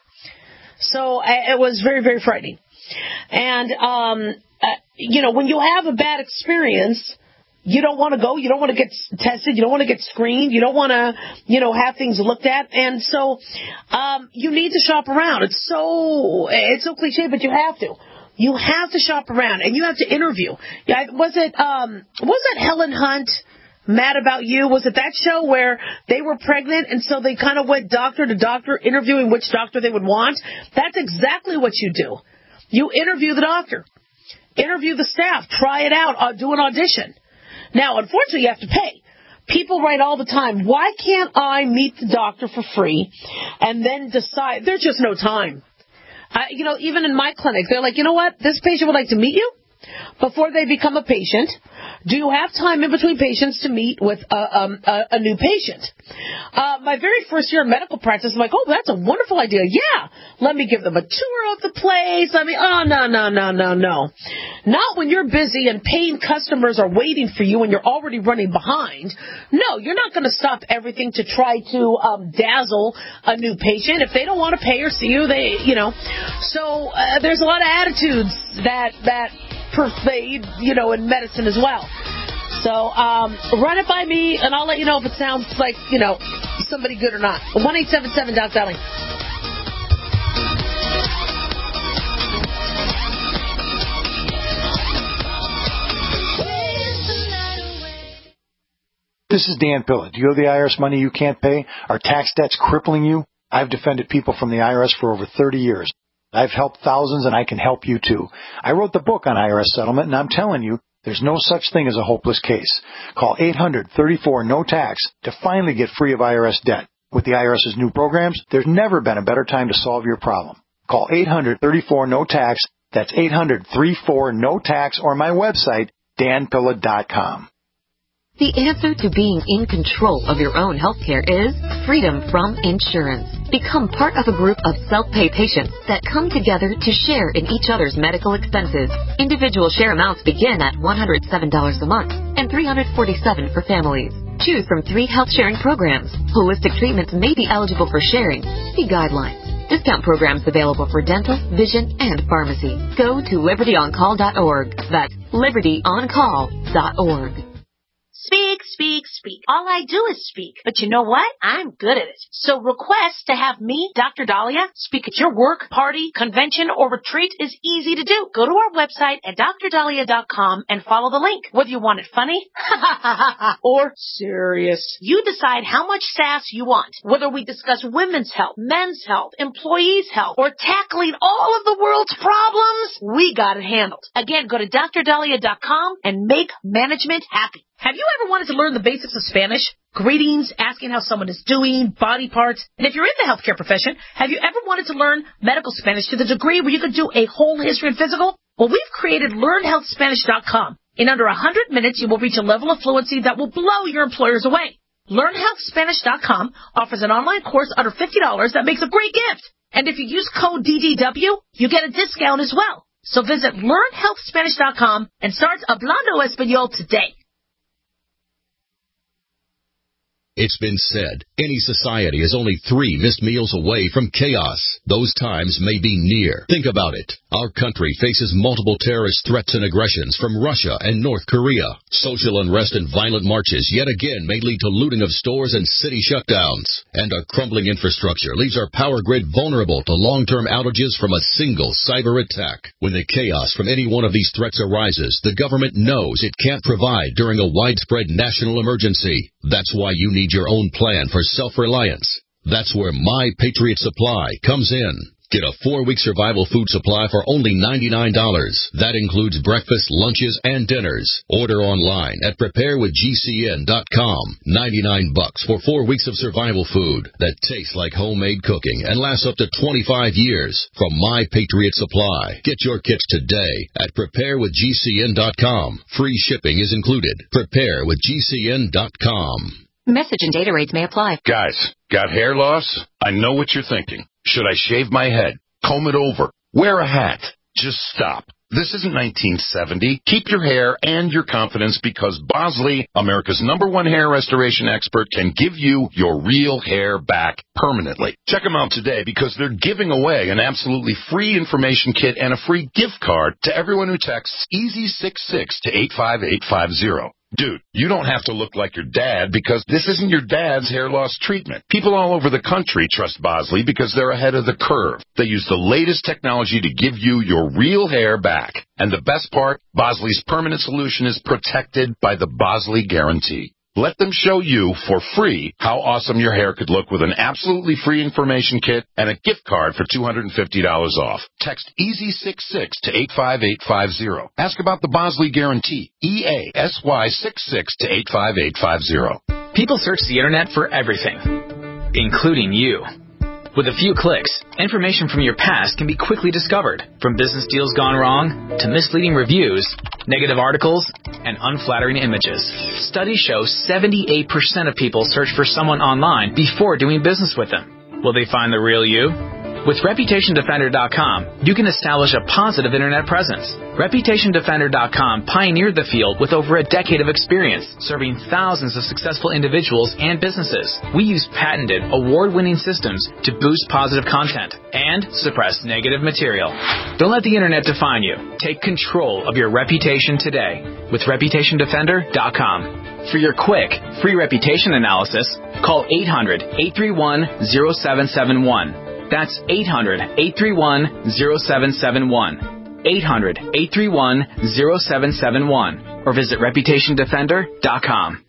So I, it was very, very frightening. And, um, Uh, you know, when you have a bad experience, you don't want to go. You don't want to get tested. You don't want to get screened. You don't want to, you know, have things looked at. And so um, you need to shop around. It's so it's so cliche, but you have to. You have to shop around, and you have to interview. Yeah, was it um, was it Helen Hunt? Mad About You? Was it that show where they were pregnant and so they kind of went doctor to doctor interviewing which doctor they would want? That's exactly what you do. You interview the doctor. Interview the staff. Try it out. Uh, do an audition. Now, unfortunately, you have to pay. People write all the time, why can't I meet the doctor for free and then decide? There's just no time. Uh, you know, even in my clinic, they're like, you know what? This patient would like to meet you before they become a patient. Do you have time in between patients to meet with a, um, a, a new patient? Uh, my very first year in medical practice, I'm like, oh, that's a wonderful idea. Yeah, let me give them a tour of the place. I mean, oh, no, no, no, no, no. Not when you're busy and paying customers are waiting for you and you're already running behind. No, you're not going to stop everything to try to um, dazzle a new patient. If they don't want to pay or see you, they, you know. So uh, there's a lot of attitudes that that pervade, you know, in medicine as well. So um, run it by me, and I'll let you know if it sounds like, you know, somebody good or not. one eight seven seven Doc Darling. This is Dan Pilla. Do you owe the I R S money you can't pay? Are tax debts crippling you? I've defended people from the I R S for over thirty years. I've helped thousands, and I can help you too. I wrote the book on I R S settlement, and I'm telling you, there's no such thing as a hopeless case. Call eight hundred, thirty-four, no tax to finally get free of I R S debt. With the IRS's new programs, there's never been a better time to solve your problem. Call eight hundred, thirty-four, no tax. That's eight hundred, thirty-four, no tax, or my website, dan pilla dot com. The answer to being in control of your own health care is freedom from insurance. Become part of a group of self-pay patients that come together to share in each other's medical expenses. Individual share amounts begin at one hundred seven dollars a month and three hundred forty-seven dollars for families. Choose from three health sharing programs. Holistic treatments may be eligible for sharing. See guidelines. Discount programs available for dental, vision, and pharmacy. Go to liberty on call dot org. That's liberty on call dot org. Speak, speak, speak. All I do is speak. But you know what? I'm good at it. So request to have me, Doctor Dahlia, speak at your work, party, convention, or retreat is easy to do. Go to our website at dr dahlia dot com and follow the link. Whether you want it funny or serious, you decide how much sass you want. Whether we discuss women's health, men's health, employees' health, or tackling all of the world's problems, we got it handled. Again, go to dr dahlia dot com and make management happy. Have you ever wanted to learn the basics of Spanish? Greetings, asking how someone is doing, body parts. And if you're in the healthcare profession, have you ever wanted to learn medical Spanish to the degree where you could do a whole history and physical? Well, we've created learn health spanish dot com. In under one hundred minutes, you will reach a level of fluency that will blow your employers away. learn health spanish dot com offers an online course under fifty dollars that makes a great gift. And if you use code D D W, you get a discount as well. So visit learn health spanish dot com and start Hablando Español today. It's been said, any society is only three missed meals away from chaos. Those times may be near. Think about it. Our country faces multiple terrorist threats and aggressions from Russia and North Korea. Social unrest and violent marches yet again may lead to looting of stores and city shutdowns. And a crumbling infrastructure leaves our power grid vulnerable to long-term outages from a single cyber attack. When the chaos from any one of these threats arises, the government knows it can't provide during a widespread national emergency. That's why you need your own plan for self-reliance. That's where My Patriot Supply comes in. Get a four-week survival food supply for only ninety-nine dollars. That includes breakfast, lunches, and dinners. Order online at prepare with G C N dot com. ninety-nine bucks for four weeks of survival food that tastes like homemade cooking and lasts up to twenty-five years from My Patriot Supply. Get your kits today at prepare with G C N dot com. Free shipping is included. prepare with G C N dot com. Message and data rates may apply. Guys, got hair loss? I know what you're thinking. Should I shave my head? Comb it over? Wear a hat? Just stop. This isn't nineteen seventy. Keep your hair and your confidence because Bosley, America's number one hair restoration expert, can give you your real hair back permanently. Check them out today because they're giving away an absolutely free information kit and a free gift card to everyone who texts easy six six to eight five eight five zero. Dude, you don't have to look like your dad because this isn't your dad's hair loss treatment. People all over the country trust Bosley because they're ahead of the curve. They use the latest technology to give you your real hair back. And the best part, Bosley's permanent solution is protected by the Bosley Guarantee. Let them show you for free how awesome your hair could look with an absolutely free information kit and a gift card for two hundred fifty dollars off. Text easy six six to eight five eight five zero. Ask about the Bosley Guarantee. E A S Y six six to eight five eight five zero. People search the internet for everything, including you. With a few clicks, information from your past can be quickly discovered, from business deals gone wrong to misleading reviews, negative articles, and unflattering images. Studies show seventy-eight percent of people search for someone online before doing business with them. Will they find the real you? With reputation defender dot com, you can establish a positive internet presence. reputation defender dot com pioneered the field with over a decade of experience, serving thousands of successful individuals and businesses. We use patented, award-winning systems to boost positive content and suppress negative material. Don't let the internet define you. Take control of your reputation today with reputation defender dot com. For your quick, free reputation analysis, call eight hundred, eight three one, zero seven seven one. That's eight hundred, eight three one, zero seven seven one. eight hundred, eight three one, zero seven seven one. Or visit reputation defender dot com.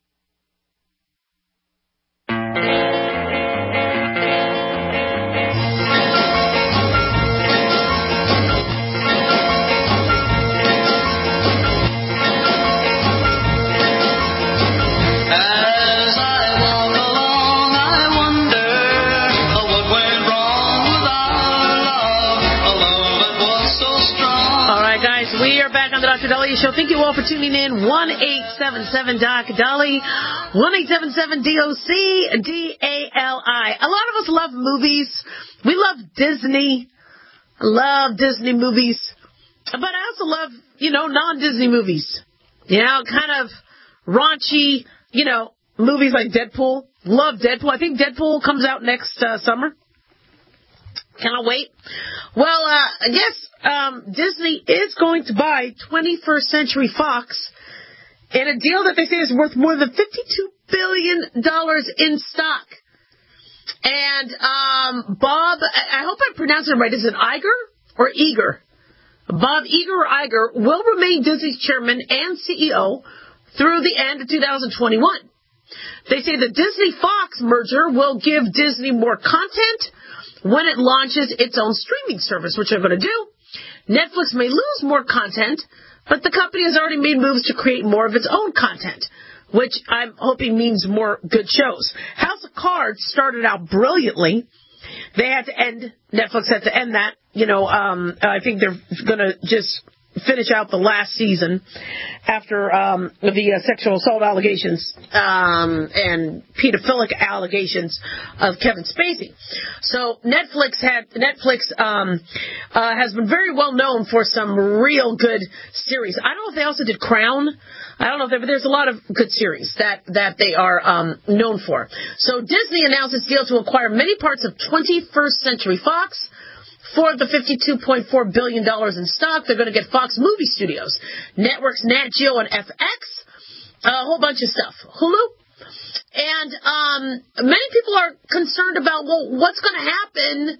Doctor Dolly Show. Thank you all for tuning in. one eight seven seven Doc Dolly. one eight seven seven D O C D A L I. A lot of us love movies. We love Disney. I love Disney movies. But I also love, you know, non-Disney movies. You know, kind of raunchy, you know, movies like Deadpool. Love Deadpool. I think Deadpool comes out next uh, summer. Cannot wait. Well, uh, I guess um, Disney is going to buy twenty-first Century Fox in a deal that they say is worth more than fifty-two billion dollars in stock. And um, Bob, I hope I pronounced it right. Is it Iger or Eager? Bob Iger or Iger will remain Disney's chairman and C E O through the end of two thousand twenty-one. They say the Disney-Fox merger will give Disney more content when it launches its own streaming service, which they're going to do. Netflix may lose more content, but the company has already made moves to create more of its own content, which I'm hoping means more good shows. House of Cards started out brilliantly. They had to end, Netflix had to end that. You know, um, I think they're going to just finish out the last season after um, the uh, sexual assault allegations um, and pedophilic allegations of Kevin Spacey. So Netflix had Netflix um, uh, has been very well known for some real good series. I don't know if they also did Crown. I don't know if they, but there's a lot of good series that that they are um, known for. So Disney announced its deal to acquire many parts of twenty-first Century Fox. For the fifty-two point four billion dollars in stock, they're going to get Fox Movie Studios, networks Nat Geo and F X, a whole bunch of stuff, Hulu. And um, many people are concerned about, well, what's going to happen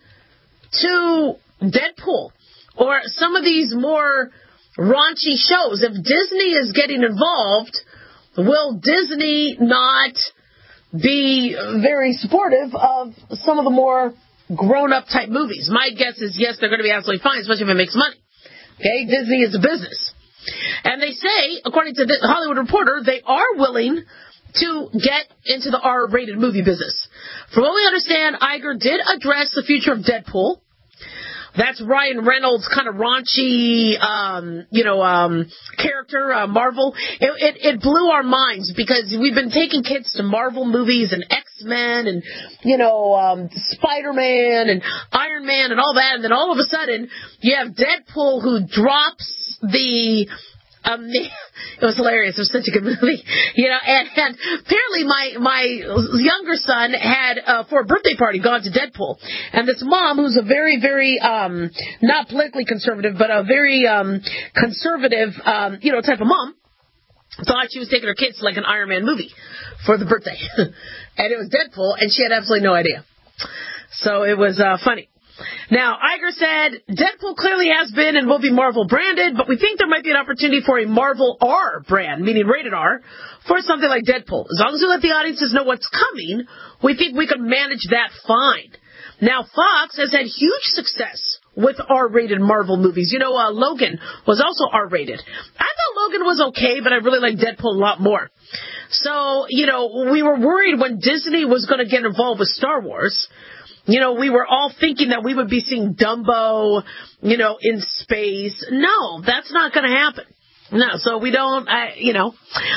to Deadpool or some of these more raunchy shows. If Disney is getting involved, will Disney not be very supportive of some of the more grown-up type movies? My guess is yes, they're going to be absolutely fine, especially if it makes money. Okay, Disney is a business. And they say, according to the Hollywood Reporter, they are willing to get into the R-rated movie business. From what we understand, Iger did address the future of Deadpool. That's Ryan Reynolds' kind of raunchy, um, you know, um, character, uh, Marvel. It, it, it blew our minds because we've been taking kids to Marvel movies and X-Men and, you know, um, Spider-Man and Iron Man and all that. And then all of a sudden, you have Deadpool who drops the... Um, it was hilarious. It was such a good movie, you know. And, and apparently, my my younger son had uh, for a birthday party gone to Deadpool, and this mom, who's a very very um, not politically conservative, but a very um, conservative, um, you know, type of mom, thought she was taking her kids to like an Iron Man movie for the birthday, and it was Deadpool, and she had absolutely no idea. So it was uh, funny. Now, Iger said, Deadpool clearly has been and will be Marvel branded, but we think there might be an opportunity for a Marvel R brand, meaning rated R, for something like Deadpool. As long as we let the audiences know what's coming, we think we can manage that fine. Now, Fox has had huge success with R-rated Marvel movies. You know, uh, Logan was also R-rated. I thought Logan was okay, but I really like Deadpool a lot more. So, you know, we were worried when Disney was going to get involved with Star Wars. You know, we were all thinking that we would be seeing Dumbo, you know, in space. No, that's not going to happen. No, so we don't, I, you know. Um,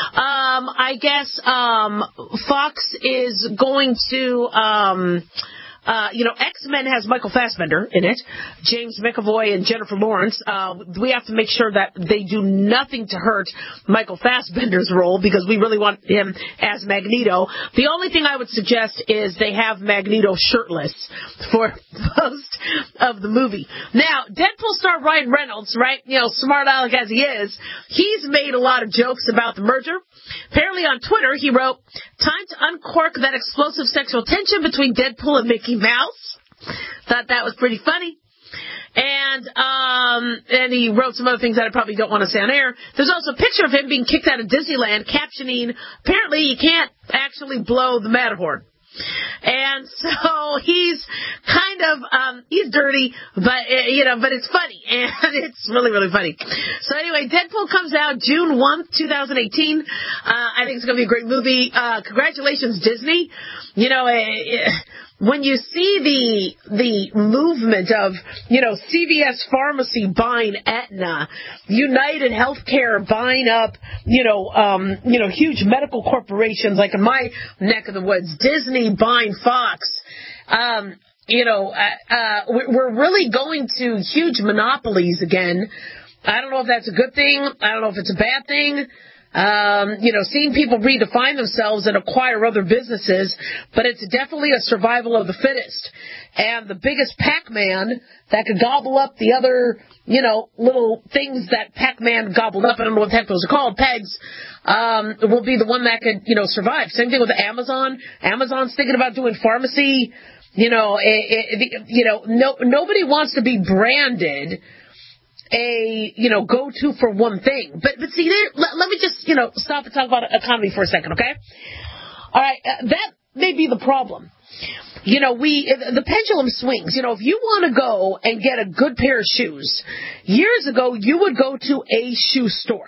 I guess um, Fox is going to, um, uh, you know, X-Men has Michael Fassbender in it, James McAvoy and Jennifer Lawrence. Uh, we have to make sure that they do nothing to hurt Michael Fassbender's role because we really want him as Magneto. The only thing I would suggest is they have Magneto shirtless for most of the movie. Now, Deadpool star Ryan Reynolds, right, you know, smart aleck as he is, he's made a lot of jokes about the merger. Apparently on Twitter, he wrote, "Time to uncork that explosive sexual tension between Deadpool and Mickey Mouse." Thought that was pretty funny. And um, and he wrote some other things that I probably don't want to say on air. There's also a picture of him being kicked out of Disneyland, captioning, apparently you can't actually blow the Matterhorn. And so he's kind of, um, he's dirty, but, uh, you know, but it's funny. And it's really, really funny. So anyway, Deadpool comes out June first, twenty eighteen. Uh, I think it's going to be a great movie. Uh, congratulations, Disney. You know, uh, when you see the the movement of, you know, C V S Pharmacy buying Aetna, United Healthcare buying up, you know, um, you know, huge medical corporations like in my neck of the woods, Disney buying Fox, um, you know, uh, uh, we're really going to huge monopolies again. I don't know if that's a good thing. I don't know if it's a bad thing. Um, you know, seeing people redefine themselves and acquire other businesses, but it's definitely a survival of the fittest. And the biggest Pac-Man that could gobble up the other, you know, little things that Pac-Man gobbled up, I don't know what the heck those are called, pegs, um, will be the one that could, you know, survive. Same thing with Amazon. Amazon's thinking about doing pharmacy. You know, it, it, you know, no, nobody wants to be branded a, you know, go-to for one thing. But, but see, there, let, let me just, you know, stop and talk about economy for a second, okay? All right, uh, that may be the problem. You know, we, the pendulum swings. You know, if you want to go and get a good pair of shoes, years ago, you would go to a shoe store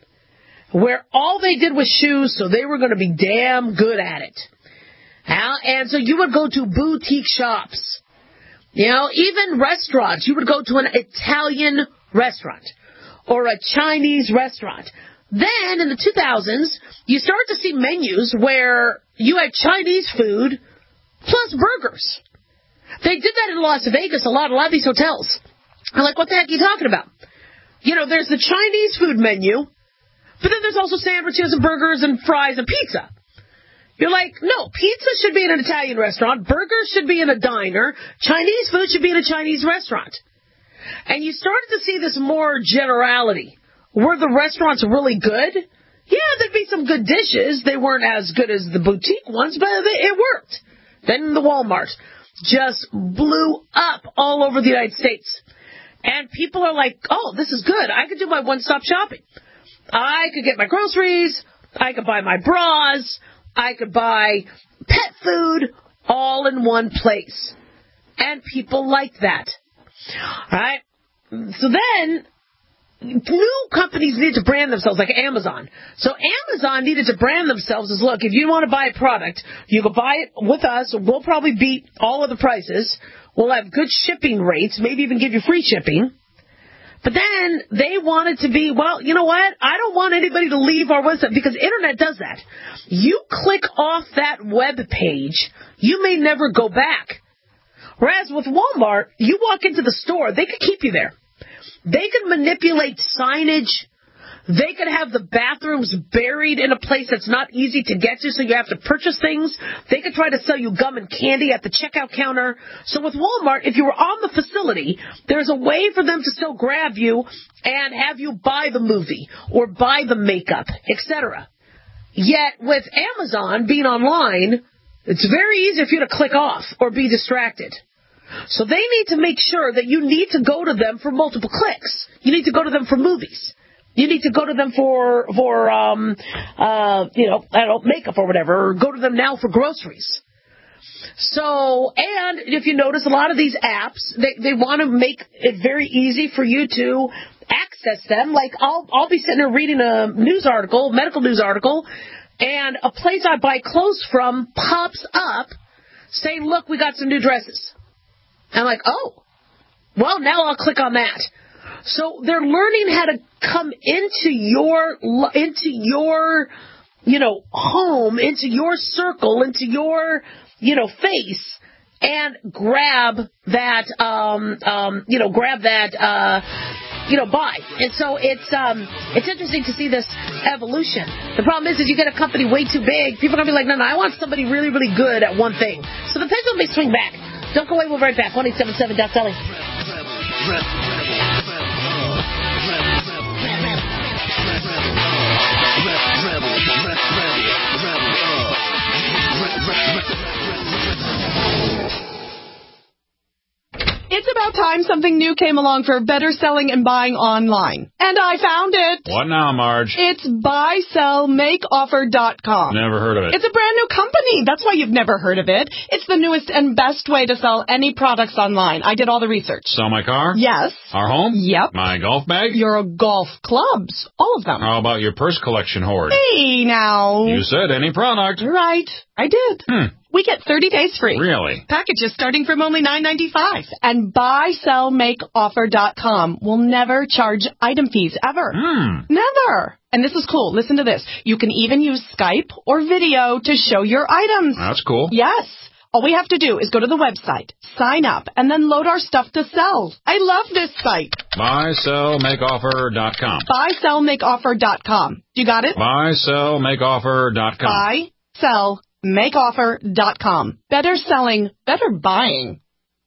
where all they did was shoes, so they were going to be damn good at it. Now, and so you would go to boutique shops. You know, even restaurants. You would go to an Italian restaurant or a Chinese restaurant. Then, in the two thousands, you start to see menus where you had Chinese food plus burgers. They did that in Las Vegas a lot, a lot of these hotels. I'm like, what the heck are you talking about? You know, there's the Chinese food menu, but then there's also sandwiches and burgers and fries and pizza. You're like, no, pizza should be in an Italian restaurant, burgers should be in a diner, Chinese food should be in a Chinese restaurant. And you started to see this more generality. Were the restaurants really good? Yeah, there'd be some good dishes. They weren't as good as the boutique ones, but it worked. Then the Walmart just blew up all over the United States. And people are like, oh, this is good. I could do my one-stop shopping. I could get my groceries. I could buy my bras. I could buy pet food all in one place. And people like that. All right? So then, new companies need to brand themselves, like Amazon. So Amazon needed to brand themselves as, look, if you want to buy a product, you can buy it with us. We'll probably beat all of the prices. We'll have good shipping rates, maybe even give you free shipping. But then they wanted to be, well, you know what? I don't want anybody to leave our website, because the Internet does that. You click off that web page, you may never go back. Whereas with Walmart, you walk into the store, they could keep you there. They could manipulate signage. They could have the bathrooms buried in a place that's not easy to get to, so you have to purchase things. They could try to sell you gum and candy at the checkout counter. So with Walmart, if you were on the facility, there's a way for them to still grab you and have you buy the movie or buy the makeup, et cetera. Yet with Amazon being online, it's very easy for you to click off or be distracted. So they need to make sure that you need to go to them for multiple clicks. You need to go to them for movies. You need to go to them for, for um, uh, you know, I don't know, makeup or whatever, or go to them now for groceries. So, and if you notice, a lot of these apps, they, they want to make it very easy for you to access them. Like, I'll, I'll be sitting there reading a news article, medical news article, and a place I buy clothes from pops up saying, look, we got some new dresses. I'm like, oh, well, now I'll click on that. So they're learning how to come into your, into your, you know, home, into your circle, into your, you know, face, and grab that, um, um, you know, grab that, uh, you know, buy. And so it's, um, it's interesting to see this evolution. The problem is, is you get a company way too big, people are going to be like, no, no, I want somebody really, really good at one thing. So the pendulum may swing back. Don't go away, we'll be right back. one eight seven seven dot Sally. It's about time something new came along for better selling and buying online. And I found it. What now, Marge? It's buy sell make offer dot com. Never heard of it. It's a brand new company. That's why you've never heard of it. It's the newest and best way to sell any products online. I did all the research. Sell my car? Yes. Our home? Yep. My golf bag? Your golf clubs. All of them. How about your purse collection hoard? Hey, now. You said any product. Right. I did. Hmm. We get thirty days free. Really? Packages starting from only nine ninety-five. And buy sell make offer dot com will never charge item fees, ever. Hmm. Never. And this is cool. Listen to this. You can even use Skype or video to show your items. That's cool. Yes. All we have to do is go to the website, sign up, and then load our stuff to sell. I love this site. buy sell make offer dot com. buy sell make offer dot com. You got it? buy sell make offer dot com. buy sell make offer dot com. Better selling, better buying.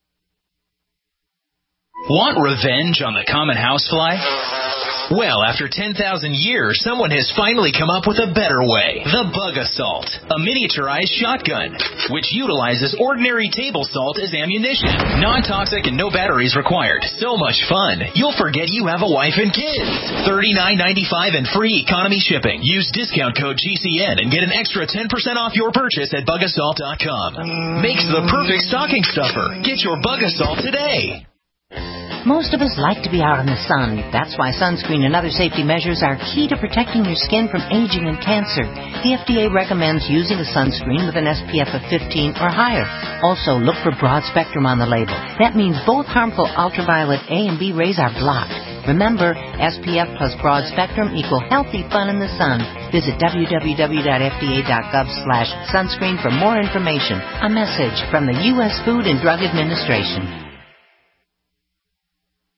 Want revenge on the common housefly? Well, after ten thousand years, someone has finally come up with a better way. The Bug Assault, a miniaturized shotgun, which utilizes ordinary table salt as ammunition. Non-toxic and no batteries required. So much fun, you'll forget you have a wife and kids. thirty-nine ninety-five and free economy shipping. Use discount code G C N and get an extra ten percent off your purchase at bug assault dot com. Makes the perfect stocking stuffer. Get your Bug Assault today. Most of us like to be out in the sun. That's why sunscreen and other safety measures are key to protecting your skin from aging and cancer. The F D A recommends using a sunscreen with an S P F of fifteen or higher. Also, look for broad spectrum on the label. That means both harmful ultraviolet A and B rays are blocked. Remember, S P F plus broad spectrum equal healthy fun in the sun. Visit w w w dot f d a dot gov slash sunscreen for more information. A message from the U S Food and Drug Administration.